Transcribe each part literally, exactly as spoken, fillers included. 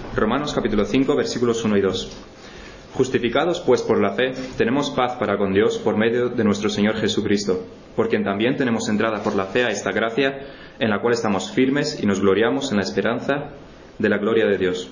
Romanos capítulo cinco, versículos uno y dos. Justificados pues por la fe, tenemos paz para con Dios por medio de nuestro Señor Jesucristo, por quien también tenemos entrada por la fe a esta gracia, en la cual estamos firmes y nos gloriamos en la esperanza de la gloria de Dios.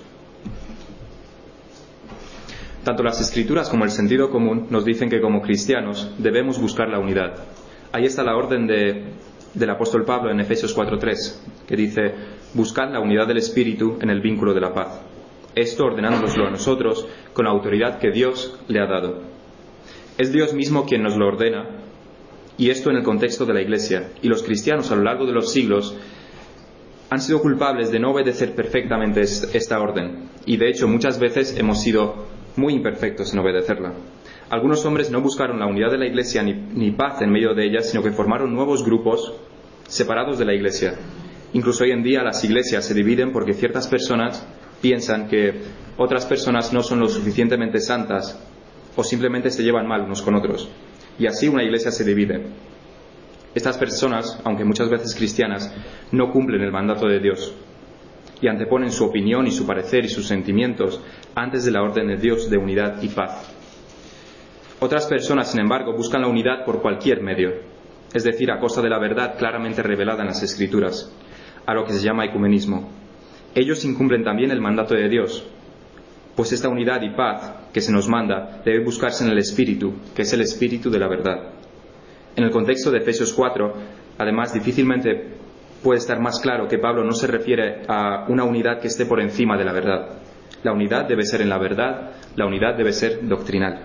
Tanto las Escrituras como el sentido común nos dicen que como cristianos debemos buscar la unidad. Ahí está la orden de, del apóstol Pablo en Efesios cuatro tres, que dice: buscad la unidad del Espíritu en el vínculo de la paz. Esto ordenándonoslo a nosotros con la autoridad que Dios le ha dado. Es Dios mismo quien nos lo ordena, y esto en el contexto de la Iglesia. Y los cristianos a lo largo de los siglos han sido culpables de no obedecer perfectamente esta orden, y de hecho muchas veces hemos sido muy imperfectos en obedecerla. Algunos hombres no buscaron la unidad de la Iglesia ni, ni paz en medio de ella, sino que formaron nuevos grupos separados de la Iglesia. Incluso hoy en día las iglesias se dividen porque ciertas personas piensan que otras personas no son lo suficientemente santas o simplemente se llevan mal unos con otros. Y así una iglesia se divide. Estas personas, aunque muchas veces cristianas, no cumplen el mandato de Dios y anteponen su opinión y su parecer y sus sentimientos antes de la orden de Dios de unidad y paz. Otras personas, sin embargo, buscan la unidad por cualquier medio, es decir, a costa de la verdad claramente revelada en las Escrituras, a lo que se llama ecumenismo. Ellos incumplen también el mandato de Dios, pues esta unidad y paz que se nos manda debe buscarse en el Espíritu, que es el Espíritu de la verdad. En el contexto de Efesios cuatro, además, difícilmente puede estar más claro que Pablo no se refiere a una unidad que esté por encima de la verdad. La unidad debe ser en la verdad, la unidad debe ser doctrinal.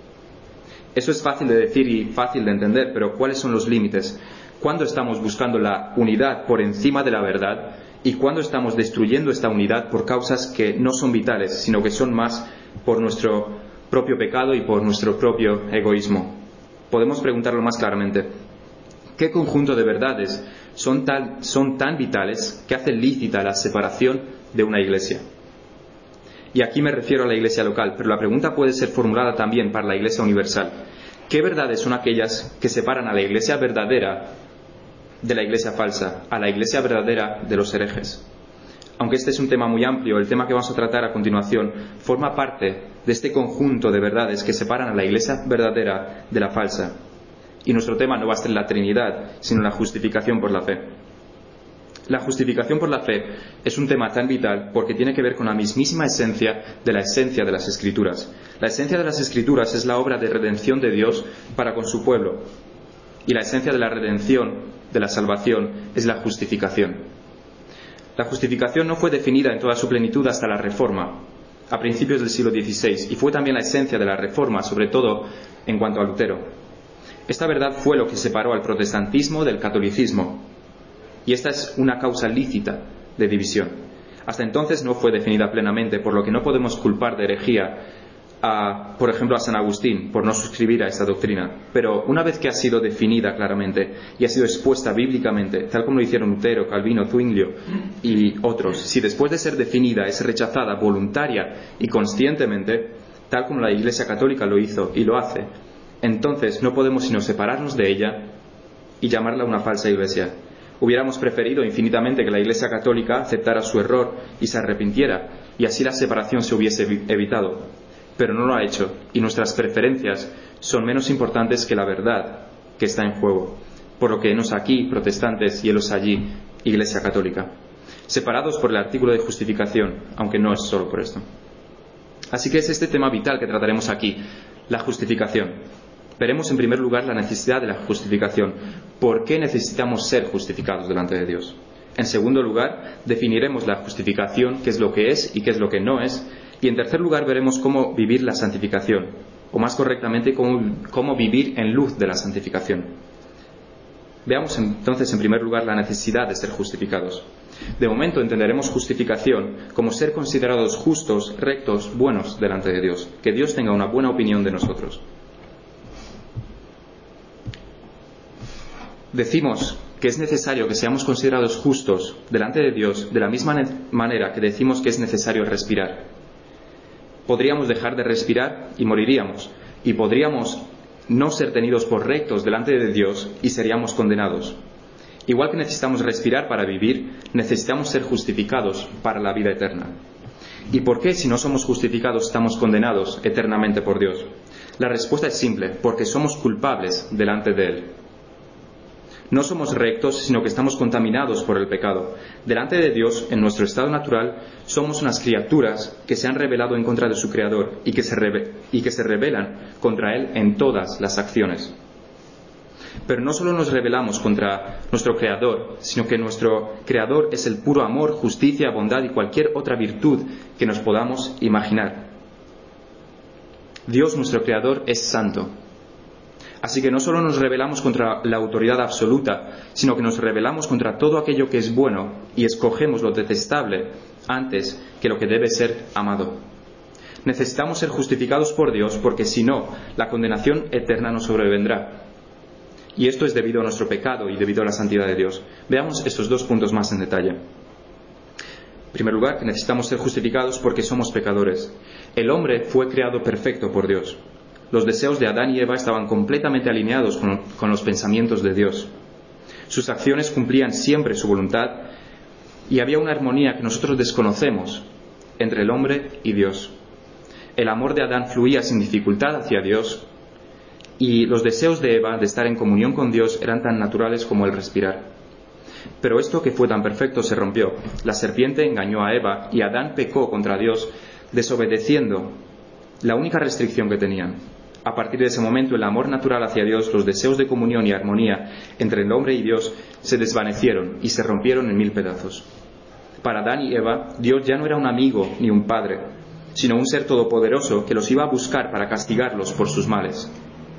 Eso es fácil de decir y fácil de entender, pero ¿cuáles son los límites? ¿Cuándo estamos buscando la unidad por encima de la verdad? ¿Y cuándo estamos destruyendo esta unidad por causas que no son vitales, sino que son más por nuestro propio pecado y por nuestro propio egoísmo? Podemos preguntarlo más claramente. ¿Qué conjunto de verdades son tan, son tan vitales que hacen lícita la separación de una iglesia? Y aquí me refiero a la iglesia local, pero la pregunta puede ser formulada también para la iglesia universal. ¿Qué verdades son aquellas que separan a la iglesia verdadera de la iglesia falsa, a la iglesia verdadera de los herejes? Aunque este es un tema muy amplio, el tema que vamos a tratar a continuación forma parte de este conjunto de verdades que separan a la iglesia verdadera de la falsa. Y nuestro tema no va a ser la Trinidad, sino la justificación por la fe. La justificación por la fe es un tema tan vital porque tiene que ver con la mismísima esencia de la esencia de las Escrituras. La esencia de las Escrituras es la obra de redención de Dios para con su pueblo. Y la esencia de la redención, de la salvación, es la justificación. La justificación no fue definida en toda su plenitud hasta la Reforma, a principios del siglo dieciséis, y fue también la esencia de la Reforma, sobre todo en cuanto a Lutero. Esta verdad fue lo que separó al protestantismo del catolicismo, y esta es una causa lícita de división. Hasta entonces no fue definida plenamente, por lo que no podemos culpar de herejía a, por ejemplo, a San Agustín por no suscribir a esta doctrina. Pero una vez que ha sido definida claramente y ha sido expuesta bíblicamente, tal como lo hicieron Lutero, Calvino, Zwinglio y otros, si después de ser definida es rechazada voluntaria y conscientemente, tal como la Iglesia Católica lo hizo y lo hace, entonces no podemos sino separarnos de ella y llamarla una falsa iglesia. Hubiéramos preferido infinitamente que la Iglesia Católica aceptara su error y se arrepintiera, y así la separación se hubiese evitado. Pero no lo ha hecho, y nuestras preferencias son menos importantes que la verdad que está en juego. Por lo que henos aquí, protestantes, y helos allí, Iglesia Católica. Separados por el artículo de justificación, aunque no es solo por esto. Así que es este tema vital que trataremos aquí, la justificación. Veremos en primer lugar la necesidad de la justificación. ¿Por qué necesitamos ser justificados delante de Dios? En segundo lugar, definiremos la justificación, qué es lo que es y qué es lo que no es. Y en tercer lugar, veremos cómo vivir la santificación, o más correctamente, cómo, cómo vivir en luz de la santificación. Veamos entonces en primer lugar la necesidad de ser justificados. De momento entenderemos justificación como ser considerados justos, rectos, buenos delante de Dios. Que Dios tenga una buena opinión de nosotros. Decimos que es necesario que seamos considerados justos delante de Dios de la misma manera que decimos que es necesario respirar. Podríamos dejar de respirar y moriríamos, y podríamos no ser tenidos por rectos delante de Dios y seríamos condenados. Igual que necesitamos respirar para vivir, necesitamos ser justificados para la vida eterna. ¿Y por qué, si no somos justificados, estamos condenados eternamente por Dios? La respuesta es simple: porque somos culpables delante de Él. No somos rectos, sino que estamos contaminados por el pecado. Delante de Dios, en nuestro estado natural, somos unas criaturas que se han rebelado en contra de su Creador y que se, rebe- y que se rebelan contra Él en todas las acciones. Pero no solo nos rebelamos contra nuestro Creador, sino que nuestro Creador es el puro amor, justicia, bondad y cualquier otra virtud que nos podamos imaginar. Dios, nuestro Creador, es santo. Así que no solo nos rebelamos contra la autoridad absoluta, sino que nos rebelamos contra todo aquello que es bueno y escogemos lo detestable antes que lo que debe ser amado. Necesitamos ser justificados por Dios, porque si no, la condenación eterna nos sobrevendrá. Y esto es debido a nuestro pecado y debido a la santidad de Dios. Veamos estos dos puntos más en detalle. En primer lugar, que necesitamos ser justificados porque somos pecadores. El hombre fue creado perfecto por Dios. Los deseos de Adán y Eva estaban completamente alineados con, con los pensamientos de Dios. Sus acciones cumplían siempre su voluntad y había una armonía que nosotros desconocemos entre el hombre y Dios. El amor de Adán fluía sin dificultad hacia Dios y los deseos de Eva de estar en comunión con Dios eran tan naturales como el respirar. Pero esto que fue tan perfecto se rompió. La serpiente engañó a Eva y Adán pecó contra Dios, desobedeciendo la única restricción que tenían. A partir de ese momento, el amor natural hacia Dios, los deseos de comunión y armonía entre el hombre y Dios se desvanecieron y se rompieron en mil pedazos. Para Adán y Eva, Dios ya no era un amigo ni un padre, sino un ser todopoderoso que los iba a buscar para castigarlos por sus males.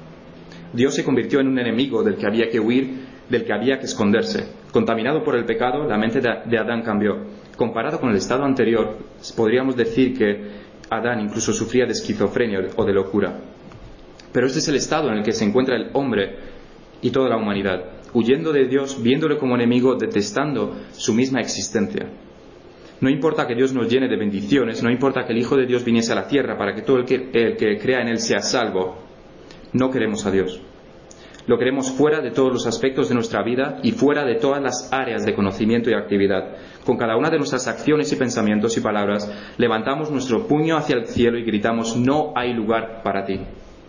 Dios se convirtió en un enemigo del que había que huir, del que había que esconderse. Contaminado por el pecado, la mente de Adán cambió. Comparado con el estado anterior, podríamos decir que Adán incluso sufría de esquizofrenia o de locura. Pero este es el estado en el que se encuentra el hombre y toda la humanidad, huyendo de Dios, viéndole como enemigo, detestando su misma existencia. No importa que Dios nos llene de bendiciones, no importa que el Hijo de Dios viniese a la tierra para que todo el que, el que crea en Él sea salvo, no queremos a Dios. Lo queremos fuera de todos los aspectos de nuestra vida y fuera de todas las áreas de conocimiento y actividad. Con cada una de nuestras acciones y pensamientos y palabras, levantamos nuestro puño hacia el cielo y gritamos: no hay lugar para ti.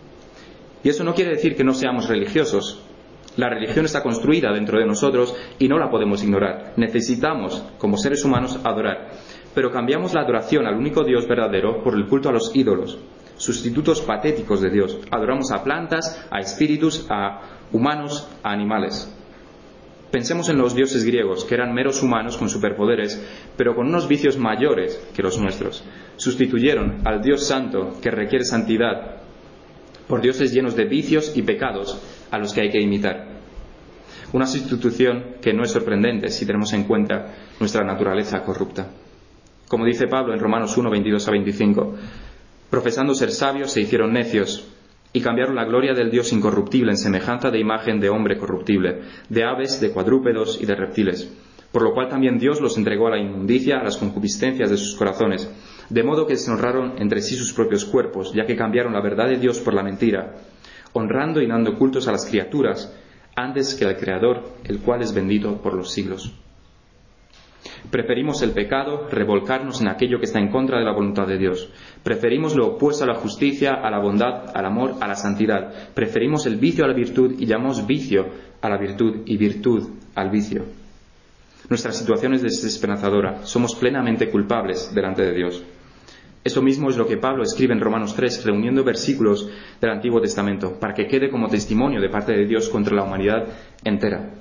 Y eso no quiere decir que no seamos religiosos. La religión está construida dentro de nosotros y no la podemos ignorar. Necesitamos, como seres humanos, adorar. Pero cambiamos la adoración al único Dios verdadero por el culto a los ídolos, sustitutos patéticos de Dios. Adoramos a plantas, a espíritus, a humanos, a animales. Pensemos en los dioses griegos, que eran meros humanos con superpoderes, pero con unos vicios mayores que los nuestros. Sustituyeron al Dios santo, que requiere santidad, por dioses llenos de vicios y pecados a los que hay que imitar. Una sustitución que no es sorprendente si tenemos en cuenta nuestra naturaleza corrupta. Como dice Pablo en Romanos uno, veintidós a veinticinco, profesando ser sabios se hicieron necios y cambiaron la gloria del Dios incorruptible en semejanza de imagen de hombre corruptible, de aves, de cuadrúpedos y de reptiles. Por lo cual también Dios los entregó a la inmundicia, a las concupiscencias de sus corazones, de modo que deshonraron entre sí sus propios cuerpos, ya que cambiaron la verdad de Dios por la mentira, honrando y dando cultos a las criaturas antes que al Creador, el cual es bendito por los siglos. Preferimos el pecado, revolcarnos en aquello que está en contra de la voluntad de Dios. Preferimos lo opuesto a la justicia, a la bondad, al amor, a la santidad. Preferimos el vicio a la virtud y llamamos vicio a la virtud y virtud al vicio. Nuestra situación es desesperanzadora. Somos plenamente culpables delante de Dios. Esto mismo es lo que Pablo escribe en Romanos tres, reuniendo versículos del Antiguo Testamento, para que quede como testimonio de parte de Dios contra la humanidad entera.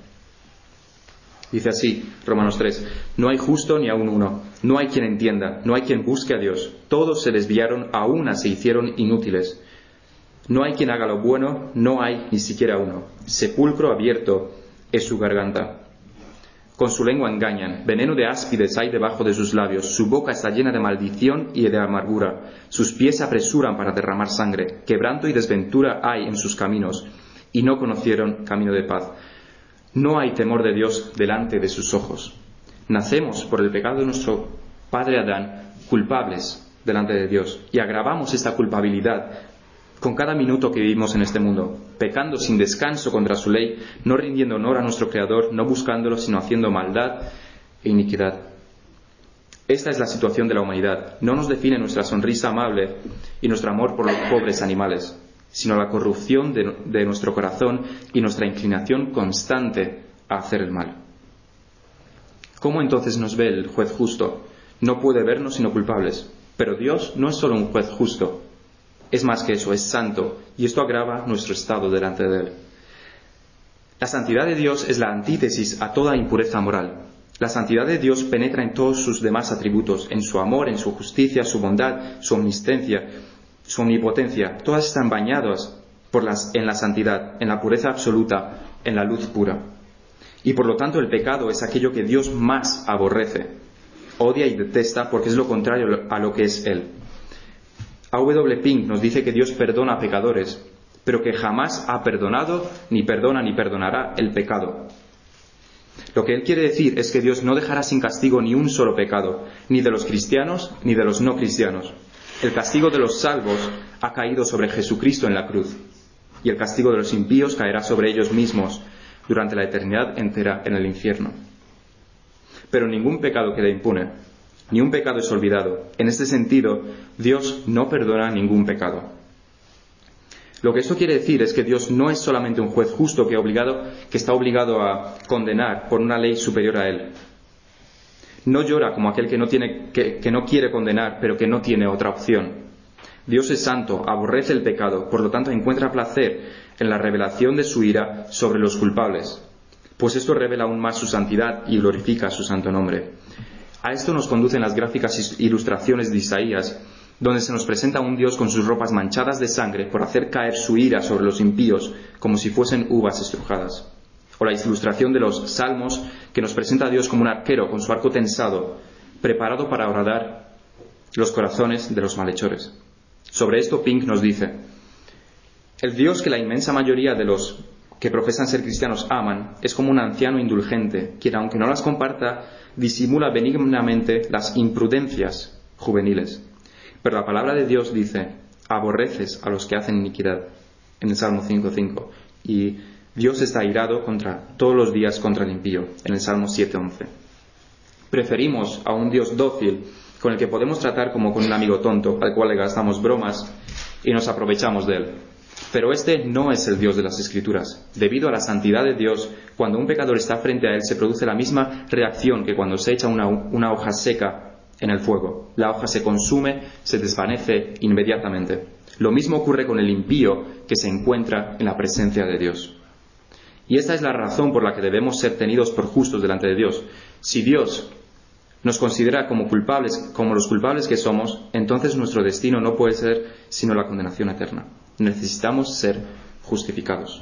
Dice así, Romanos tres: no hay justo ni aun uno, no hay quien entienda, no hay quien busque a Dios. Todos se desviaron, a una se hicieron inútiles. No hay quien haga lo bueno, no hay ni siquiera uno. Sepulcro abierto es su garganta. Con su lengua engañan, veneno de áspides hay debajo de sus labios, su boca está llena de maldición y de amargura, sus pies se apresuran para derramar sangre, quebranto y desventura hay en sus caminos, y no conocieron camino de paz. No hay temor de Dios delante de sus ojos. Nacemos por el pecado de nuestro padre Adán, culpables delante de Dios, y agravamos esta culpabilidad con cada minuto que vivimos en este mundo, pecando sin descanso contra su ley, no rindiendo honor a nuestro Creador, no buscándolo, sino haciendo maldad e iniquidad. Esta es la situación de la humanidad. No nos define nuestra sonrisa amable y nuestro amor por los pobres animales, sino la corrupción de, de nuestro corazón y nuestra inclinación constante a hacer el mal. ¿Cómo entonces nos ve el juez justo? No puede vernos sino culpables. Pero Dios no es solo un juez justo, es más que eso, es santo, y esto agrava nuestro estado delante de Él. La santidad de Dios es la antítesis a toda impureza moral. La santidad de Dios penetra en todos sus demás atributos, en su amor, en su justicia, su bondad, su omnisciencia, su omnipotencia. Todas están bañadas por las, en la santidad, en la pureza absoluta, en la luz pura. Y por lo tanto el pecado es aquello que Dios más aborrece, odia y detesta porque es lo contrario a lo que es Él. A W Pink nos dice que Dios perdona a pecadores, pero que jamás ha perdonado, ni perdona ni perdonará el pecado. Lo que él quiere decir es que Dios no dejará sin castigo ni un solo pecado, ni de los cristianos ni de los no cristianos. El castigo de los salvos ha caído sobre Jesucristo en la cruz, y el castigo de los impíos caerá sobre ellos mismos durante la eternidad entera en el infierno. Pero ningún pecado queda impune, ni un pecado es olvidado. En este sentido, Dios no perdona ningún pecado. Lo que esto quiere decir es que Dios no es solamente un juez justo que, obligado, que está obligado a condenar por una ley superior a Él. No llora como aquel que no, tiene, que, que no quiere condenar, pero que no tiene otra opción. Dios es santo, aborrece el pecado, por lo tanto encuentra placer en la revelación de su ira sobre los culpables, pues esto revela aún más su santidad y glorifica su santo nombre. A esto nos conducen las gráficas ilustraciones de Isaías, donde se nos presenta un Dios con sus ropas manchadas de sangre por hacer caer su ira sobre los impíos como si fuesen uvas estrujadas. O la ilustración de los Salmos, que nos presenta a Dios como un arquero con su arco tensado, preparado para horadar los corazones de los malhechores. Sobre esto Pink nos dice: el Dios que la inmensa mayoría de los que profesan ser cristianos aman es como un anciano indulgente, quien aunque no las comparta, disimula benignamente las imprudencias juveniles. Pero la palabra de Dios dice: aborreces a los que hacen iniquidad, en el Salmo cinco cinco, y Dios está airado contra, todos los días contra el impío, en el Salmo siete once. Preferimos a un Dios dócil, con el que podemos tratar como con un amigo tonto, al cual le gastamos bromas y nos aprovechamos de él. Pero este no es el Dios de las Escrituras. Debido a la santidad de Dios, cuando un pecador está frente a él, se produce la misma reacción que cuando se echa una, una hoja seca en el fuego. La hoja se consume, se desvanece inmediatamente. Lo mismo ocurre con el impío que se encuentra en la presencia de Dios. Y esta es la razón por la que debemos ser tenidos por justos delante de Dios. Si Dios nos considera como culpables, como los culpables que somos, entonces nuestro destino no puede ser sino la condenación eterna. Necesitamos ser justificados.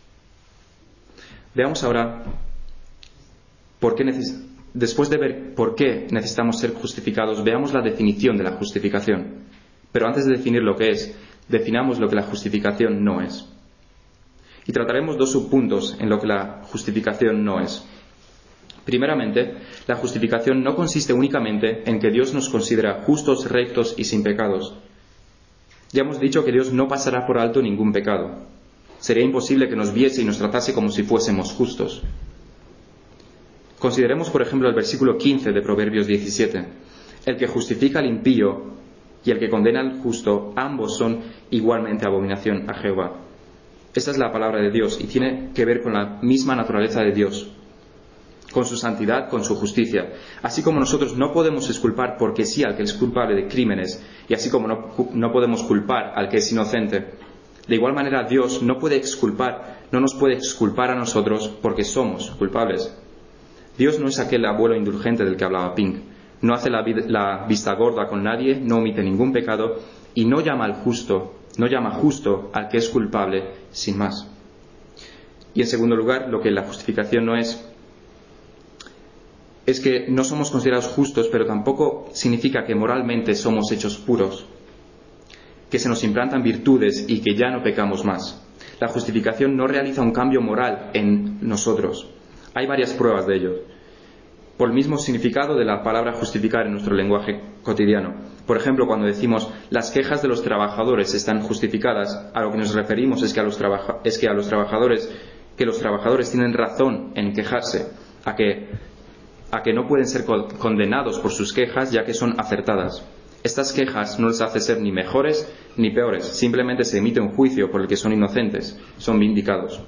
Veamos ahora por qué neces- después de ver por qué necesitamos ser justificados, veamos la definición de la justificación. Pero antes de definir lo que es, definamos lo que la justificación no es. Y trataremos dos subpuntos en lo que la justificación no es. Primeramente, la justificación no consiste únicamente en que Dios nos considera justos, rectos y sin pecados. Ya hemos dicho que Dios no pasará por alto ningún pecado. Sería imposible que nos viese y nos tratase como si fuésemos justos. Consideremos, por ejemplo, el versículo quince de Proverbios diecisiete. El que justifica al impío y el que condena al justo, ambos son igualmente abominación a Jehová. Esta es la palabra de Dios y tiene que ver con la misma naturaleza de Dios, con su santidad, con su justicia. Así como nosotros no podemos exculpar porque sí al que es culpable de crímenes, y así como no, no podemos culpar al que es inocente, de igual manera Dios no puede exculpar, no nos puede exculpar a nosotros porque somos culpables. Dios no es aquel abuelo indulgente del que hablaba Pink. No hace la, la vista gorda con nadie, no omite ningún pecado y no llama al justo, no llama justo al que es culpable sin más. Y en segundo lugar, lo que la justificación no es, es que no somos considerados justos, pero tampoco significa que moralmente somos hechos puros, que se nos implantan virtudes y que ya no pecamos más. La justificación no realiza un cambio moral en nosotros. Hay varias pruebas de ello, por el mismo significado de la palabra justificar en nuestro lenguaje cotidiano. Por ejemplo, cuando decimos las quejas de los trabajadores están justificadas, a lo que nos referimos es que a los, trabaja- es que a los trabajadores, que los trabajadores tienen razón en quejarse, a que a que no pueden ser condenados por sus quejas, ya que son acertadas. Estas quejas no les hace ser ni mejores ni peores, simplemente se emite un juicio por el que son inocentes, son vindicados.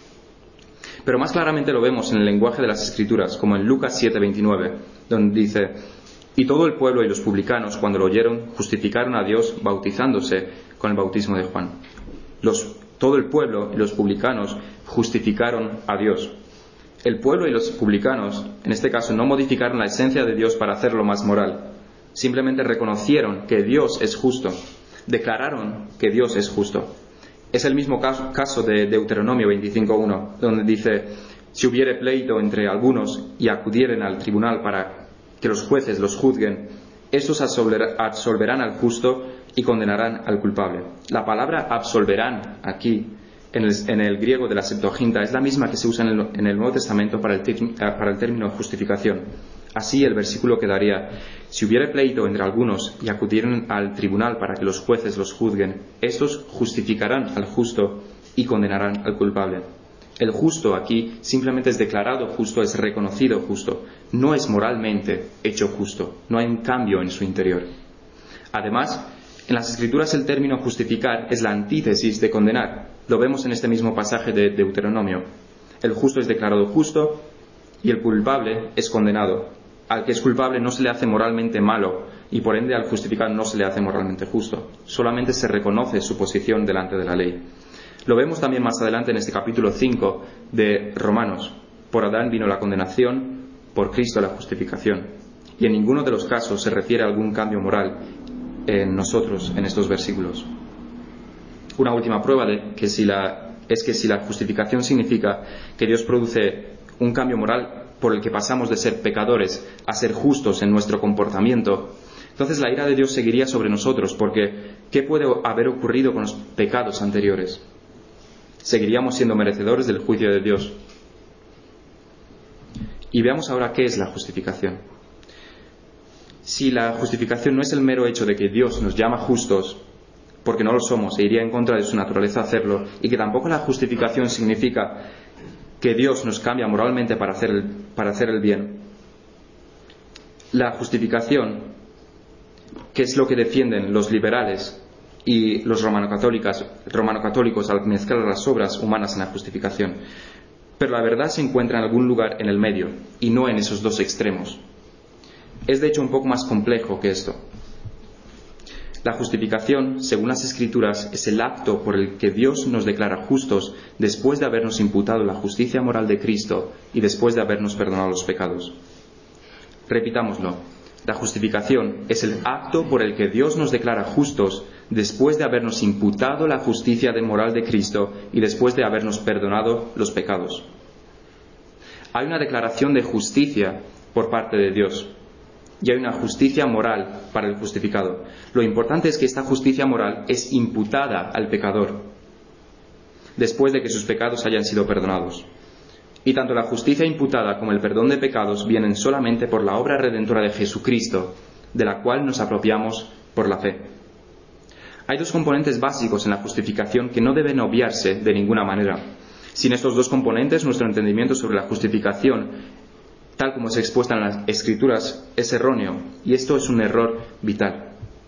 Pero más claramente lo vemos en el lenguaje de las Escrituras, como en Lucas siete veintinueve, donde dice: y todo el pueblo y los publicanos, cuando lo oyeron, justificaron a Dios bautizándose con el bautismo de Juan. Los, todo el pueblo y los publicanos justificaron a Dios. El pueblo y los publicanos, en este caso, no modificaron la esencia de Dios para hacerlo más moral. Simplemente reconocieron que Dios es justo. Declararon que Dios es justo. Es el mismo caso de Deuteronomio veinticinco uno, donde dice: si hubiere pleito entre algunos y acudieren al tribunal para que los jueces los juzguen, estos absolverán al justo y condenarán al culpable. La palabra absolverán aquí, en el, en el griego de la Septuaginta, es la misma que se usa en el, en el Nuevo Testamento para el, para el término justificación. Así el versículo quedaría: si hubiere pleito entre algunos y acudieren al tribunal para que los jueces los juzguen, estos justificarán al justo y condenarán al culpable. El justo aquí simplemente es declarado justo, es reconocido justo, no es moralmente hecho justo, no hay un cambio en su interior. Además, en las Escrituras el término justificar es la antítesis de condenar. Lo vemos en este mismo pasaje de Deuteronomio. El justo es declarado justo y el culpable es condenado. Al que es culpable no se le hace moralmente malo y por ende al justificar no se le hace moralmente justo. Solamente se reconoce su posición delante de la ley. Lo vemos también más adelante en este capítulo cinco de Romanos. Por Adán vino la condenación, por Cristo la justificación. Y en ninguno de los casos se refiere a algún cambio moral en nosotros en estos versículos. Una última prueba de que si la, es que si la justificación significa que Dios produce un cambio moral por el que pasamos de ser pecadores a ser justos en nuestro comportamiento, entonces la ira de Dios seguiría sobre nosotros, porque ¿qué puede haber ocurrido con los pecados anteriores? Seguiríamos siendo merecedores del juicio de Dios. Y veamos ahora qué es la justificación. Si la justificación no es el mero hecho de que Dios nos llama justos, porque no lo somos e iría en contra de su naturaleza hacerlo, y que tampoco la justificación significa que Dios nos cambia moralmente para hacer el, para hacer el bien. La justificación, que es lo que defienden los liberales y los romanocatólicos, romanocatólicos al mezclar las obras humanas en la justificación. Pero la verdad se encuentra en algún lugar en el medio, y no en esos dos extremos. Es de hecho un poco más complejo que esto. La justificación, según las Escrituras, es el acto por el que Dios nos declara justos después de habernos imputado la justicia moral de Cristo y después de habernos perdonado los pecados. Repitámoslo. La justificación es el acto por el que Dios nos declara justos después de habernos imputado la justicia de moral de Cristo y después de habernos perdonado los pecados. Hay una declaración de justicia por parte de Dios. Y hay una justicia moral para el justificado. Lo importante es que esta justicia moral es imputada al pecador después de que sus pecados hayan sido perdonados. Y tanto la justicia imputada como el perdón de pecados vienen solamente por la obra redentora de Jesucristo, de la cual nos apropiamos por la fe. Hay dos componentes básicos en la justificación que no deben obviarse de ninguna manera. Sin estos dos componentes, nuestro entendimiento sobre la justificación, tal como es expuesta en las Escrituras, es erróneo, y esto es un error vital.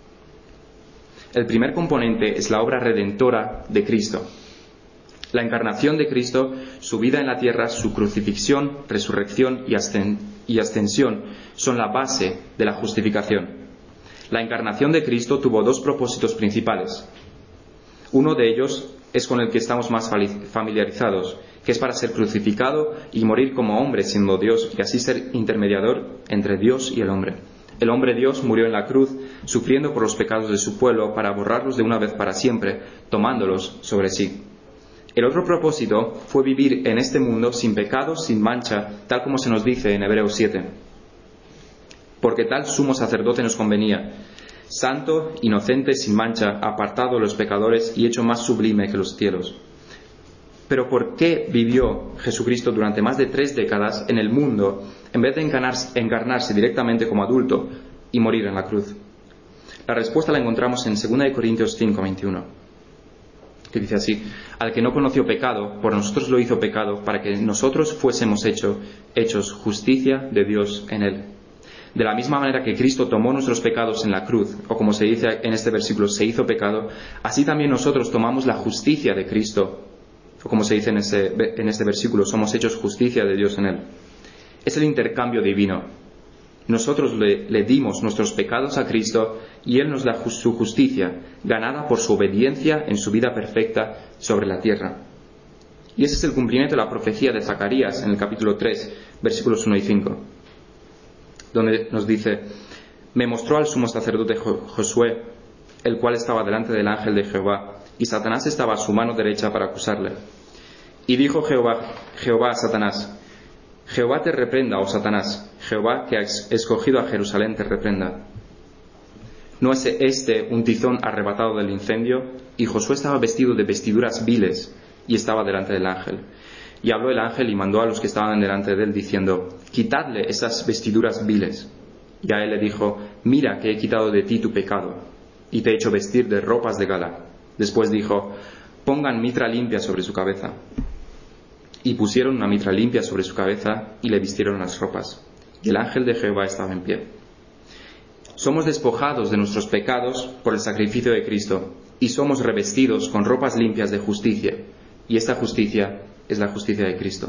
El primer componente es la obra redentora de Cristo. La encarnación de Cristo, su vida en la tierra, su crucifixión, resurrección y ascensión son la base de la justificación. La encarnación de Cristo tuvo dos propósitos principales. Uno de ellos es con el que estamos más familiarizados, que es para ser crucificado y morir como hombre siendo Dios y así ser intermediador entre Dios y el hombre. El hombre Dios murió en la cruz, sufriendo por los pecados de su pueblo para borrarlos de una vez para siempre, tomándolos sobre sí. El otro propósito fue vivir en este mundo sin pecado, sin mancha, tal como se nos dice en Hebreos siete. Porque tal sumo sacerdote nos convenía, santo, inocente, sin mancha, apartado de los pecadores y hecho más sublime que los cielos. Pero ¿por qué vivió Jesucristo durante más de tres décadas en el mundo en vez de encarnarse, encarnarse directamente como adulto y morir en la cruz? La respuesta la encontramos en segunda de Corintios cinco veintiuno. que dice así: al que no conoció pecado, por nosotros lo hizo pecado, para que nosotros fuésemos hecho, hechos justicia de Dios en él. De la misma manera que Cristo tomó nuestros pecados en la cruz, o como se dice en este versículo, se hizo pecado, así también nosotros tomamos la justicia de Cristo, o como se dice en este, en este versículo, somos hechos justicia de Dios en él. Es el intercambio divino. Nosotros le, le dimos nuestros pecados a Cristo y Él nos da su justicia, ganada por su obediencia en su vida perfecta sobre la tierra. Y ese es el cumplimiento de la profecía de Zacarías en el capítulo tres, versículos uno y cinco, donde nos dice: me mostró al sumo sacerdote Josué, el cual estaba delante del ángel de Jehová, y Satanás estaba a su mano derecha para acusarle. Y dijo Jehová, Jehová a Satanás: Jehová te reprenda, oh Satanás, Jehová que ha escogido a Jerusalén te reprenda. ¿No es este un tizón arrebatado del incendio? Y Josué estaba vestido de vestiduras viles y estaba delante del ángel. Y habló el ángel y mandó a los que estaban delante de él diciendo: quitadle esas vestiduras viles. Y a él le dijo: mira que he quitado de ti tu pecado y te he hecho vestir de ropas de gala. Después dijo: pongan mitra limpia sobre su cabeza. Y pusieron una mitra limpia sobre su cabeza y le vistieron las ropas. Y el ángel de Jehová estaba en pie. Somos despojados de nuestros pecados por el sacrificio de Cristo y somos revestidos con ropas limpias de justicia. Y esta justicia es la justicia de Cristo.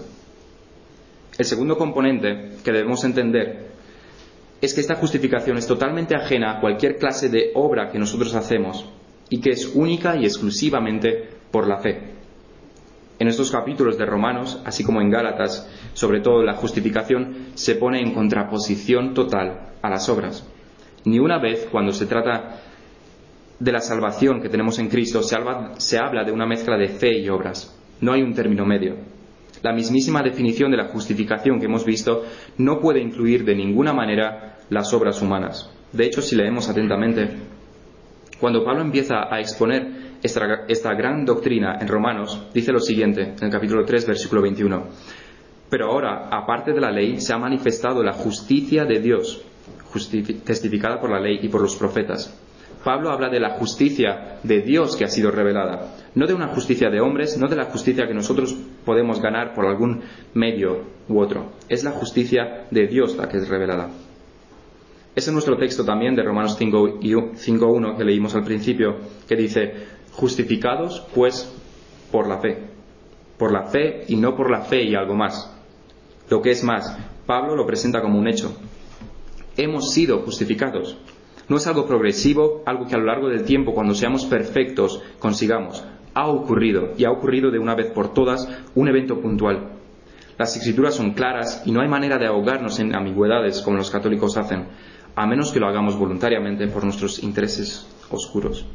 El segundo componente que debemos entender es que esta justificación es totalmente ajena a cualquier clase de obra que nosotros hacemos y que es única y exclusivamente por la fe. En estos capítulos de Romanos, así como en Gálatas, sobre todo la justificación se pone en contraposición total a las obras. Ni una vez, cuando se trata de la salvación que tenemos en Cristo, se habla, se habla de una mezcla de fe y obras. No hay un término medio. La mismísima definición de la justificación que hemos visto no puede incluir de ninguna manera las obras humanas. De hecho, si leemos atentamente, cuando Pablo empieza a exponer esta, esta gran doctrina en Romanos, dice lo siguiente, en el capítulo tres, versículo veintiuno: pero ahora, aparte de la ley, se ha manifestado la justicia de Dios, justifi- testificada por la ley y por los profetas. Pablo habla de la justicia de Dios que ha sido revelada, no de una justicia de hombres, no de la justicia que nosotros podemos ganar por algún medio u otro. Es la justicia de Dios la que es revelada. Es en nuestro texto también de Romanos cinco uno que leímos al principio, que dice: justificados pues por la fe. Por la fe y no por la fe y algo más. Lo que es más, Pablo lo presenta como un hecho. Hemos sido justificados. No es algo progresivo, algo que a lo largo del tiempo, cuando seamos perfectos, consigamos. Ha ocurrido, y ha ocurrido de una vez por todas, un evento puntual. Las escrituras son claras y no hay manera de ahogarnos en ambigüedades como los católicos hacen, a menos que lo hagamos voluntariamente por nuestros intereses oscuros.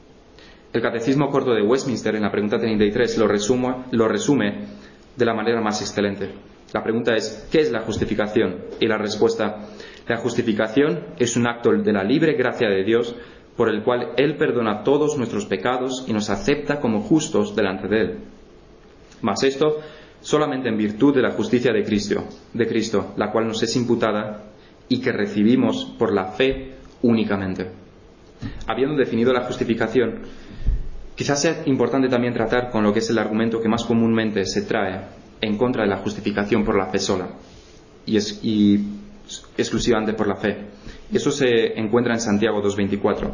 El Catecismo Corto de Westminster, en la pregunta treinta y tres, lo, resumo, lo resume de la manera más excelente. La pregunta es: ¿qué es la justificación? Y la respuesta: la justificación es un acto de la libre gracia de Dios por el cual Él perdona todos nuestros pecados y nos acepta como justos delante de Él. Mas esto solamente en virtud de la justicia de Cristo, de Cristo, la cual nos es imputada y que recibimos por la fe únicamente. Habiendo definido la justificación, quizás sea importante también tratar con lo que es el argumento que más comúnmente se trae en contra de la justificación por la fe sola, y, es, y exclusivamente por la fe. Eso se encuentra en Santiago dos veinticuatro.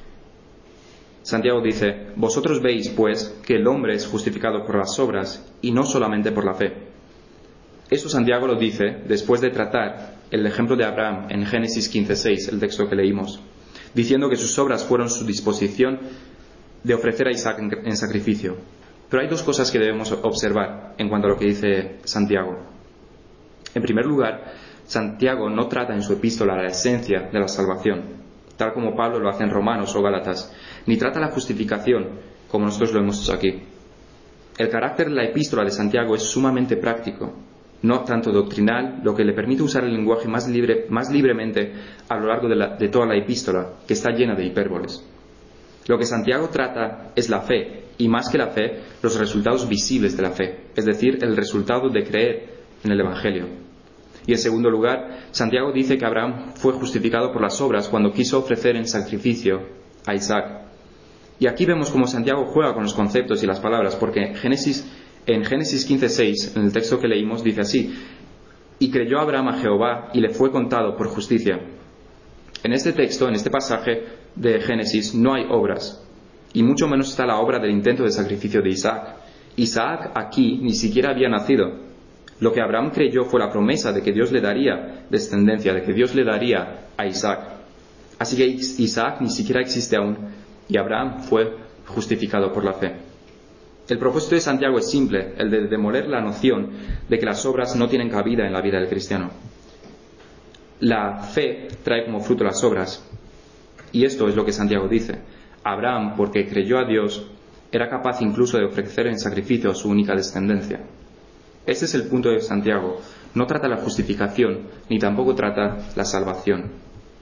Santiago dice: vosotros veis, pues, que el hombre es justificado por las obras y no solamente por la fe. Eso Santiago lo dice después de tratar el ejemplo de Abraham en Génesis quince seis, el texto que leímos, diciendo que sus obras fueron su disposición de ofrecer a Isaac en, en sacrificio. Pero hay dos cosas que debemos observar en cuanto a lo que dice Santiago. En primer lugar, Santiago no trata en su epístola la esencia de la salvación, tal como Pablo lo hace en Romanos o Gálatas, ni trata la justificación como nosotros lo hemos hecho aquí. El carácter de la epístola de Santiago es sumamente práctico, no tanto doctrinal, lo que le permite usar el lenguaje más, libre, más libremente a lo largo de, la, de toda la epístola, que está llena de hipérboles. Lo que Santiago trata es la fe, y más que la fe, los resultados visibles de la fe, es decir, el resultado de creer en el Evangelio. Y en segundo lugar, Santiago dice que Abraham fue justificado por las obras cuando quiso ofrecer en sacrificio a Isaac. Y aquí vemos cómo Santiago juega con los conceptos y las palabras, porque Génesis, en Génesis quince seis, en el texto que leímos, dice así: y creyó Abraham a Jehová y le fue contado por justicia. En este texto, en este pasaje de Génesis, no hay obras, y mucho menos está la obra del intento de sacrificio de Isaac. Isaac aquí ni siquiera había nacido. Lo que Abraham creyó fue la promesa de que Dios le daría descendencia, de que Dios le daría a Isaac. Así que Isaac ni siquiera existe aún, y Abraham fue justificado por la fe. El propósito de Santiago es simple, el de demoler la noción de que las obras no tienen cabida en la vida del cristiano. La fe trae como fruto las obras, y esto es lo que Santiago dice. Abraham, porque creyó a Dios, era capaz incluso de ofrecer en sacrificio a su única descendencia. Ese es el punto de Santiago. No trata la justificación, ni tampoco trata la salvación.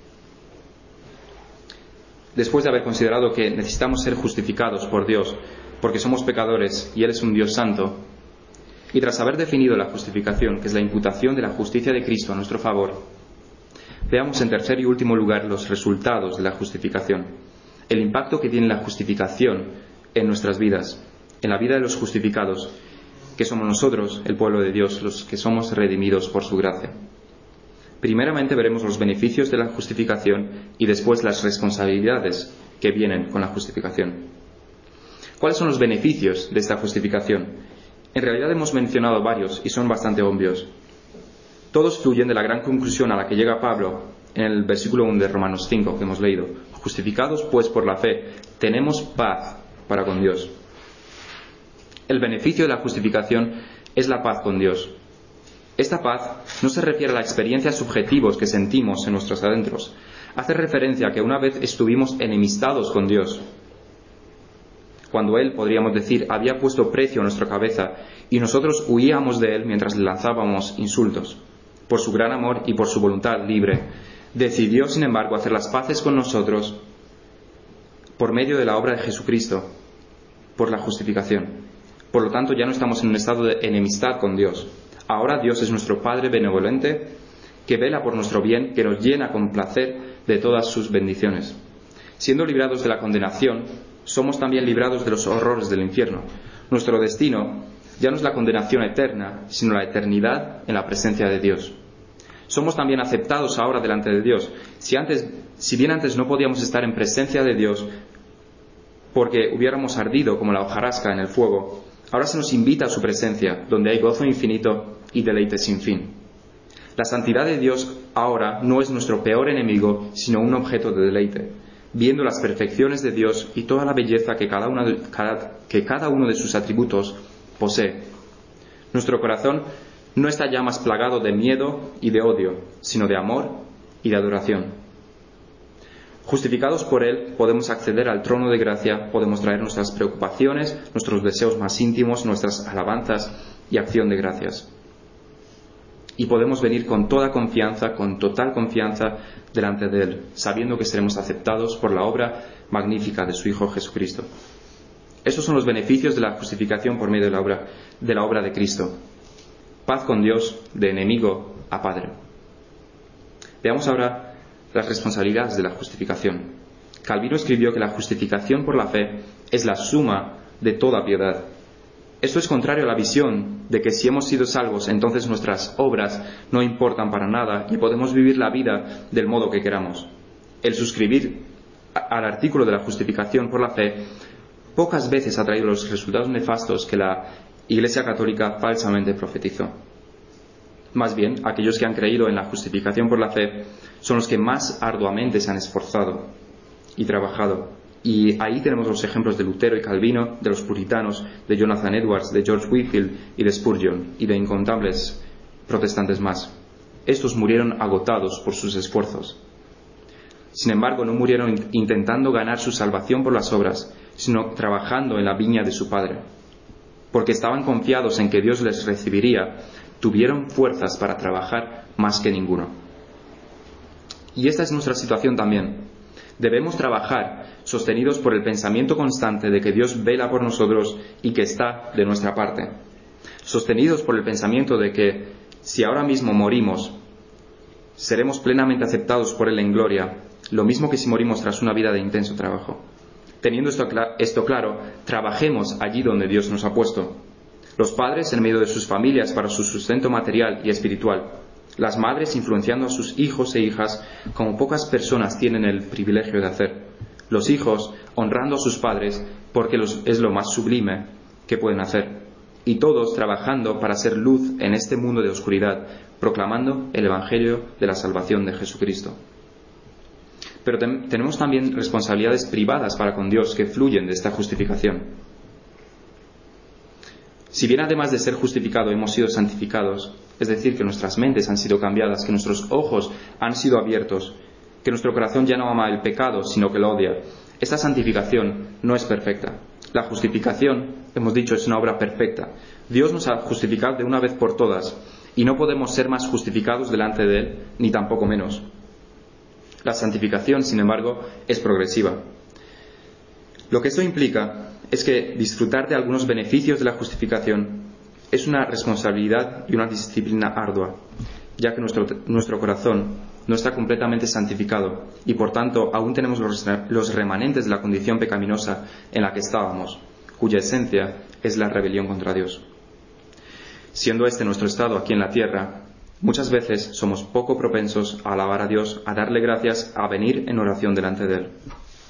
Después de haber considerado que necesitamos ser justificados por Dios, porque somos pecadores y Él es un Dios santo, y tras haber definido la justificación, que es la imputación de la justicia de Cristo a nuestro favor, veamos en tercer y último lugar los resultados de la justificación, el impacto que tiene la justificación en nuestras vidas, en la vida de los justificados, que somos nosotros, el pueblo de Dios, los que somos redimidos por su gracia. Primeramente veremos los beneficios de la justificación y después las responsabilidades que vienen con la justificación. ¿Cuáles son los beneficios de esta justificación? En realidad hemos mencionado varios y son bastante obvios. Todos fluyen de la gran conclusión a la que llega Pablo en el versículo uno de Romanos cinco que hemos leído. Justificados pues por la fe, tenemos paz para con Dios. El beneficio de la justificación es la paz con Dios. Esta paz no se refiere a la experiencia subjetivos que sentimos en nuestros adentros. Hace referencia a que una vez estuvimos enemistados con Dios, cuando Él, podríamos decir, había puesto precio a nuestra cabeza y nosotros huíamos de Él mientras le lanzábamos insultos. Por su gran amor y por su voluntad libre, decidió, sin embargo, hacer las paces con nosotros por medio de la obra de Jesucristo, por la justificación. Por lo tanto, ya no estamos en un estado de enemistad con Dios. Ahora Dios es nuestro Padre benevolente, que vela por nuestro bien, que nos llena con placer de todas sus bendiciones. Siendo librados de la condenación, somos también librados de los horrores del infierno. Nuestro destino ya no es la condenación eterna, sino la eternidad en la presencia de Dios. Somos también aceptados ahora delante de Dios. Si antes, si bien antes no podíamos estar en presencia de Dios porque hubiéramos ardido como la hojarasca en el fuego, ahora se nos invita a su presencia, donde hay gozo infinito y deleite sin fin. La santidad de Dios ahora no es nuestro peor enemigo, sino un objeto de deleite, viendo las perfecciones de Dios y toda la belleza que cada, una de, cada, que cada uno de sus atributos posee. Nuestro corazón no está ya más plagado de miedo y de odio, sino de amor y de adoración. Justificados por Él, podemos acceder al trono de gracia, podemos traer nuestras preocupaciones, nuestros deseos más íntimos, nuestras alabanzas y acción de gracias. Y podemos venir con toda confianza, con total confianza, delante de Él, sabiendo que seremos aceptados por la obra magnífica de su Hijo Jesucristo. Estos son los beneficios de la justificación por medio de la obra de, la obra de Cristo. Paz con Dios, de enemigo a Padre. Veamos ahora las responsabilidades de la justificación. Calvino escribió que la justificación por la fe es la suma de toda piedad. Esto es contrario a la visión de que si hemos sido salvos, entonces nuestras obras no importan para nada y podemos vivir la vida del modo que queramos. El suscribir al artículo de la justificación por la fe pocas veces ha traído los resultados nefastos que la Iglesia Católica falsamente profetizó. Más bien, aquellos que han creído en la justificación por la fe son los que más arduamente se han esforzado y trabajado. Y ahí tenemos los ejemplos de Lutero y Calvino, de los puritanos, de Jonathan Edwards, de George Whitefield y de Spurgeon, y de incontables protestantes más. Estos murieron agotados por sus esfuerzos. Sin embargo, no murieron intentando ganar su salvación por las obras, sino trabajando en la viña de su Padre. Porque estaban confiados en que Dios les recibiría, tuvieron fuerzas para trabajar más que ninguno. Y esta es nuestra situación también. Debemos trabajar sostenidos por el pensamiento constante de que Dios vela por nosotros y que está de nuestra parte. Sostenidos por el pensamiento de que si ahora mismo morimos, seremos plenamente aceptados por Él en gloria, lo mismo que si morimos tras una vida de intenso trabajo. Teniendo esto, esto claro, trabajemos allí donde Dios nos ha puesto. Los padres en medio de sus familias para su sustento material y espiritual. Las madres influenciando a sus hijos e hijas como pocas personas tienen el privilegio de hacer. Los hijos honrando a sus padres porque los, es lo más sublime que pueden hacer. Y todos trabajando para ser luz en este mundo de oscuridad, proclamando el Evangelio de la salvación de Jesucristo. Pero ten, tenemos también responsabilidades privadas para con Dios que fluyen de esta justificación. Si bien además de ser justificados hemos sido santificados, es decir, que nuestras mentes han sido cambiadas, que nuestros ojos han sido abiertos, que nuestro corazón ya no ama el pecado, sino que lo odia, esta santificación no es perfecta. La justificación, hemos dicho, es una obra perfecta. Dios nos ha justificado de una vez por todas y no podemos ser más justificados delante de Él, ni tampoco menos. La santificación, sin embargo, es progresiva. Lo que esto implica es que disfrutar de algunos beneficios de la justificación es una responsabilidad y una disciplina ardua, ya que nuestro, nuestro corazón no está completamente santificado y por tanto aún tenemos los, los remanentes de la condición pecaminosa en la que estábamos, cuya esencia es la rebelión contra Dios. Siendo este nuestro estado aquí en la tierra, muchas veces somos poco propensos a alabar a Dios, a darle gracias, a venir en oración delante de Él.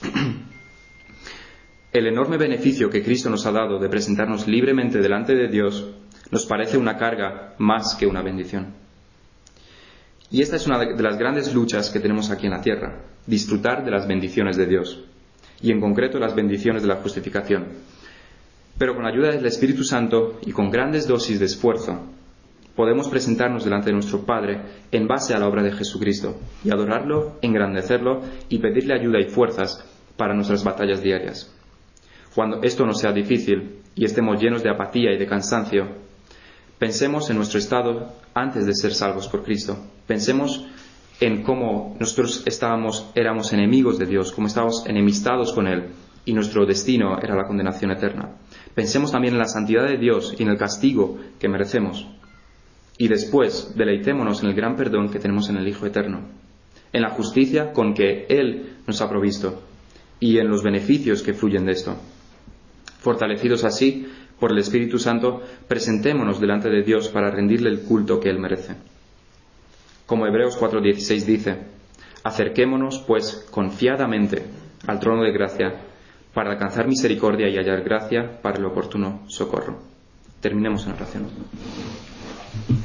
El enorme beneficio que Cristo nos ha dado de presentarnos libremente delante de Dios nos parece una carga más que una bendición. Y esta es una de las grandes luchas que tenemos aquí en la tierra, disfrutar de las bendiciones de Dios, y en concreto las bendiciones de la justificación. Pero con la ayuda del Espíritu Santo y con grandes dosis de esfuerzo, podemos presentarnos delante de nuestro Padre en base a la obra de Jesucristo, y adorarlo, engrandecerlo y pedirle ayuda y fuerzas para nuestras batallas diarias. Cuando esto no sea difícil y estemos llenos de apatía y de cansancio, pensemos en nuestro estado antes de ser salvos por Cristo. Pensemos en cómo nosotros estábamos, éramos enemigos de Dios, cómo estábamos enemistados con Él y nuestro destino era la condenación eterna. Pensemos también en la santidad de Dios y en el castigo que merecemos. Y después deleitémonos en el gran perdón que tenemos en el Hijo Eterno, en la justicia con que Él nos ha provisto y en los beneficios que fluyen de esto. Fortalecidos así por el Espíritu Santo, presentémonos delante de Dios para rendirle el culto que Él merece. Como Hebreos cuatro dieciséis dice, acerquémonos pues confiadamente al trono de gracia para alcanzar misericordia y hallar gracia para el oportuno socorro. Terminemos en oración.